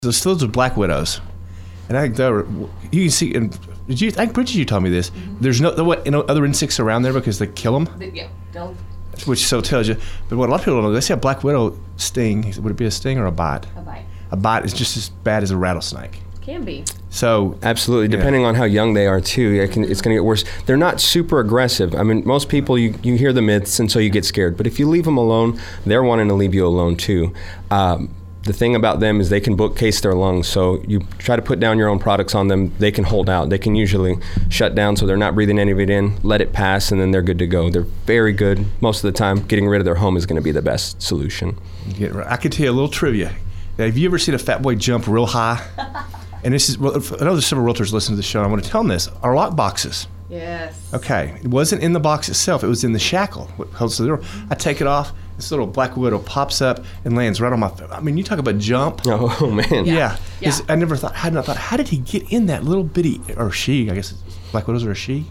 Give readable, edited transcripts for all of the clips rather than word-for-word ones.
those are black widows, and I think you can see. And I think Bridget, you told me this. There's no other insects around there because they kill them. Yeah, don't. Which so tells you. But what a lot of people don't know, they say a black widow sting. Would it be a sting or a bite? A bite. A bite is just as bad as a rattlesnake. Can be. So absolutely, depending on how young they are too, it's going to get worse. They're not super aggressive. I mean, most people you hear the myths and so you get scared. But if you leave them alone, they're wanting to leave you alone too. The thing about them is they can bookcase their lungs. So you try to put down your own products on them, they can hold out. They can usually shut down so they're not breathing any of it in, let it pass, and then they're good to go. They're very good. Most of the time, getting rid of their home is going to be the best solution. I could tell you a little trivia. Now, have you ever seen a fat boy jump real high? And this is, I know there's several realtors listening to the show, and I want to tell them this. Our lock boxes. Yes. Okay. It wasn't in the box itself. It was in the shackle. What holds the door. I take it off. This little black widow pops up and lands right on my. I mean, you talk about jump. Oh man. Yeah. I never thought. Had not thought. How did he get in that little bitty or she? I guess black widows are a she.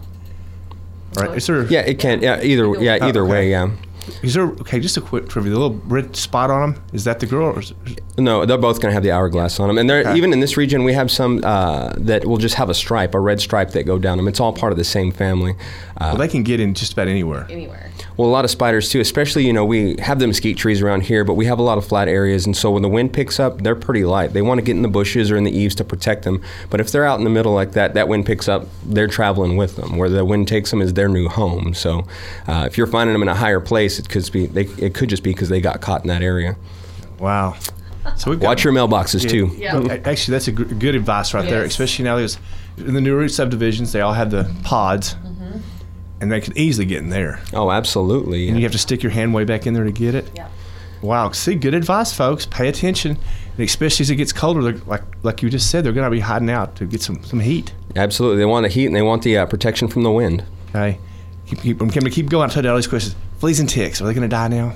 All right. Is there? Yeah, it can. Yeah, either way. Yeah. Is there? Okay, just a quick trivia. The little red spot on them. Is that the girl? Or no, they're both going to have the hourglass on them. And they're even in this region, we have some that will just have a red stripe that go down them. It's all part of the same family. Well, they can get in just about anywhere. Well, a lot of spiders too, especially, we have the mesquite trees around here, but we have a lot of flat areas. And so when the wind picks up, they're pretty light. They want to get in the bushes or in the eaves to protect them. But if they're out in the middle like that wind picks up, they're traveling with them. Where the wind takes them is their new home. So if you're finding them in a higher place, it could just be because they got caught in that area. Wow. So watch your mailboxes too. Yeah. Actually, that's a good advice right there, especially now there's in the newer subdivisions, they all have the pods, and they can easily get in there. Oh, absolutely. And you have to stick your hand way back in there to get it. Yeah. Wow. See, good advice, folks. Pay attention, and especially as it gets colder, like you just said, they're going to be hiding out to get some heat. Absolutely. They want the heat and they want the protection from the wind. Okay. I'm going to keep going. I'll tell you all these questions. Fleas and ticks, are they going to die now?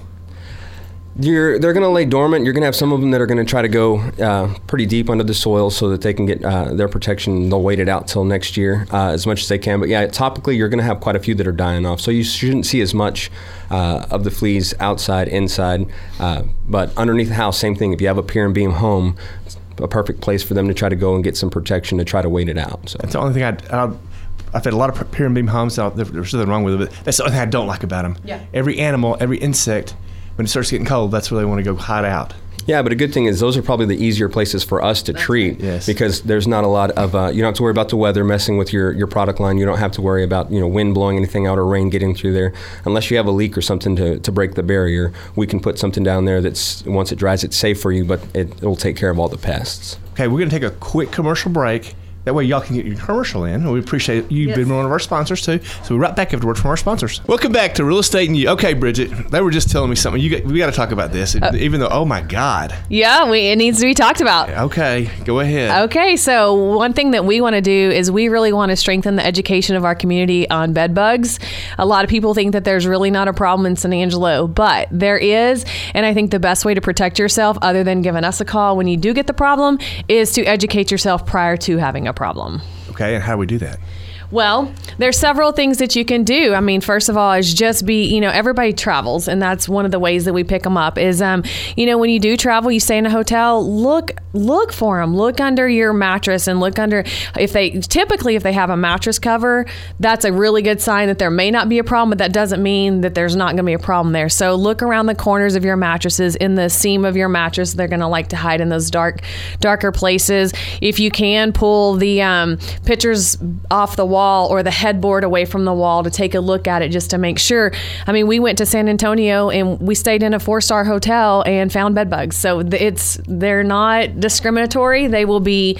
They're going to lay dormant. You're going to have some of them that are going to try to go pretty deep under the soil so that they can get their protection. They'll wait it out till next year as much as they can. But yeah, topically, you're going to have quite a few that are dying off. So you shouldn't see as much of the fleas outside, inside. But underneath the house, same thing. If you have a pier and beam home, it's a perfect place for them to try to go and get some protection to try to wait it out. So that's the only thing I've had a lot of pier and beam homes. There's nothing wrong with it, but that's the only thing I don't like about them. Yeah. Every animal, every insect, when it starts getting cold, that's where they want to go hide out. Yeah, but a good thing is those are probably the easier places for us to treat because there's not a lot of, you don't have to worry about the weather messing with your product line. You don't have to worry about, wind blowing anything out or rain getting through there. Unless you have a leak or something to break the barrier, we can put something down there that's, once it dries, it's safe for you, but it'll take care of all the pests. Okay, we're going to take a quick commercial break. That way y'all can get your commercial in. We appreciate you being one of our sponsors too. So we're right back after word from our sponsors. Welcome back to Real Estate and You. Okay, Bridget, they were just telling me something. We got to talk about this, even though, oh my God. Yeah, it needs to be talked about. Okay, go ahead. Okay, so one thing that we want to do is we really want to strengthen the education of our community on bed bugs. A lot of people think that there's really not a problem in San Angelo, but there is. And I think the best way to protect yourself, other than giving us a call when you do get the problem, is to educate yourself prior to having a problem. Okay, and how do we do that? Well, there's several things that you can do. I mean, first of all, is just be, everybody travels, and that's one of the ways that we pick them up is, when you do travel, you stay in a hotel, look for them. Look under your mattress and look under, if they have a mattress cover, that's a really good sign that there may not be a problem, but that doesn't mean that there's not going to be a problem there. So look around the corners of your mattresses, in the seam of your mattress. They're going to like to hide in those darker places. If you can, pull the pictures off the wall or the headboard away from the wall to take a look at it just to make sure. I mean, we went to San Antonio and we stayed in a 4-star hotel and found bed bugs. So they're not discriminatory. They will be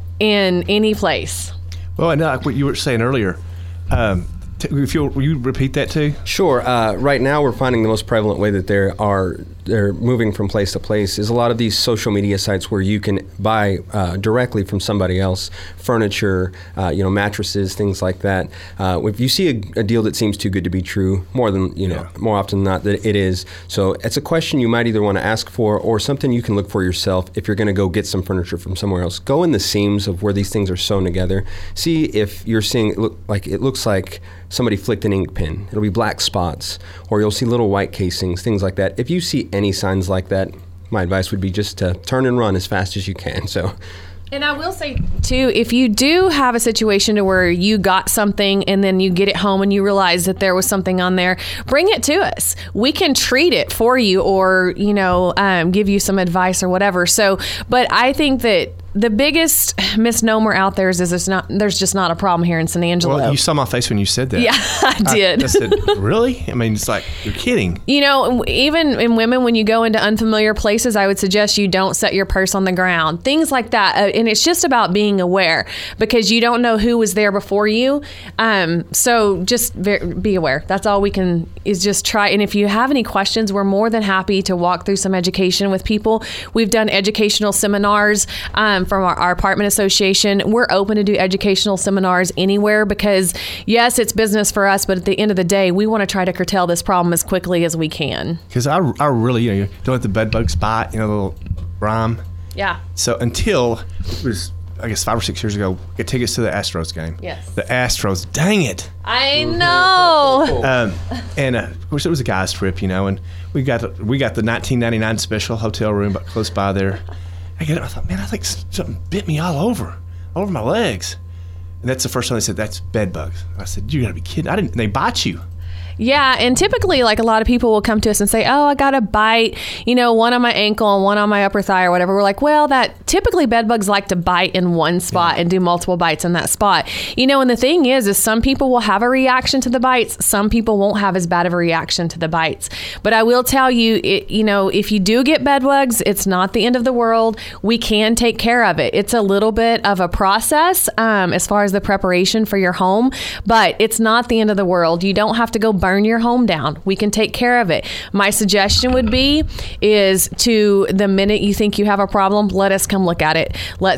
in any place. Well, and like what you were saying earlier, will you repeat that too? Sure. Right now, we're finding the most prevalent way that they're moving from place to place is a lot of these social media sites where you can buy directly from somebody else furniture, mattresses, things like that. If you see a deal that seems too good to be true, more often than not that it is. So it's a question you might either want to ask for or something you can look for yourself if you're going to go get some furniture from somewhere else. Go in the seams of where these things are sewn together. See if you're seeing it looks like somebody flicked an ink pen. It'll be black spots, or you'll see little white casings, things like that. If you see any signs like that, my advice would be just to turn and run as fast as you can. So. And I will say, too, if you do have a situation to where you got something and then you get it home and you realize that there was something on there, bring it to us. We can treat it for you or, give you some advice or whatever. So, but I think that the biggest misnomer out there is there's just not a problem here in San Angelo. Well, you saw my face when you said that. Yeah, I did. I said, really? I mean, it's like, you're kidding. Even in women, when you go into unfamiliar places, I would suggest you don't set your purse on the ground. Things like that. And it's just about being aware because you don't know who was there before you. So just be aware. That's all we can is just try. And if you have any questions, we're more than happy to walk through some education with people. We've done educational seminars from our apartment association. We're open to do educational seminars anywhere because, yes, it's business for us, but at the end of the day, we want to try to curtail this problem as quickly as we can. Because I really, you don't let the bed bugs bite, the little rhyme. Yeah. So until it was, I guess, 5 or 6 years ago, get tickets to the Astros game. Yes. The Astros, dang it. I know. And of course, it was a guy's trip, and we got the 1999 special hotel room close by there. I get it. I thought, man, I think something bit me all over my legs. And that's the first time they said, that's bed bugs. I said, you gotta be kidding. They bite you. Yeah, and typically, like a lot of people will come to us and say, oh, I got a bite, one on my ankle and one on my upper thigh or whatever. We're like, well, that typically bed bugs like to bite in one spot and do multiple bites in that spot. And the thing is some people will have a reaction to the bites. Some people won't have as bad of a reaction to the bites. But I will tell you, if you do get bed bugs, it's not the end of the world. We can take care of it. It's a little bit of a process as far as the preparation for your home, but it's not the end of the world. You don't have to go burn your home down. We can take care of it. My suggestion would be is to the minute you think you have a problem, let us come look at it. Let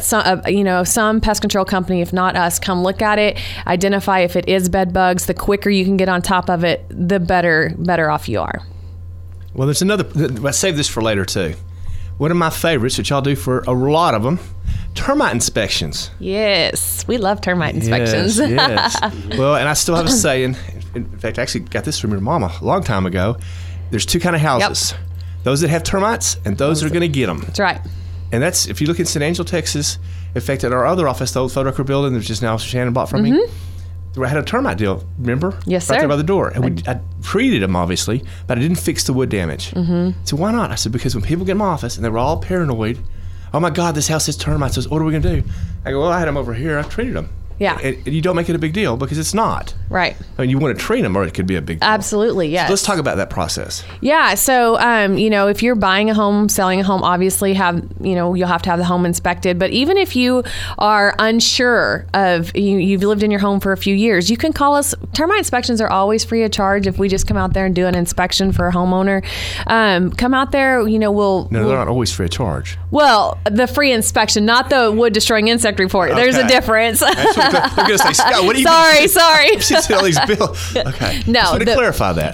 some pest control company, if not us, come look at it, identify if it is bed bugs. The quicker you can get on top of it, the better off you are. Well, there's another, I saved this for later too. One of my favorites that y'all do for a lot of them, termite inspections. Yes, we love termite inspections. Yes. Well, and I still have a saying. In fact, I actually got this from your mama a long time ago. There's two kind of houses. Yep. Those that have termites and those that are going to get them. That's right. And that's, if you look in San Angelo, Texas, in fact, at our other office, the old photo record building, which is now Shannon bought from me, I had a termite deal, remember? Yes, right sir. there by the door. And I treated them, obviously, but I didn't fix the wood damage. So why not? I said, because when people get in my office and they were all paranoid, oh my God, this house has termites. What are we going to do? I go, well, I had them over here. I treated them. Yeah. And you don't make it a big deal because it's not. Right. I mean, you want to treat them or it could be a big deal. Absolutely, yes. So let's talk about that process. Yeah. So, if you're buying a home, selling a home, obviously you'll have to have the home inspected. But even if you are unsure of, you've lived in your home for a few years, you can call us. Termite inspections are always free of charge. If we just come out there and do an inspection for a homeowner, come out there, we'll... No, they're not always free of charge. Well, the free inspection, not the wood destroying insect report. Okay. There's a difference. They're going to say, Scott, what do you Sorry. She's all these bills. Okay. No. Just want to clarify that.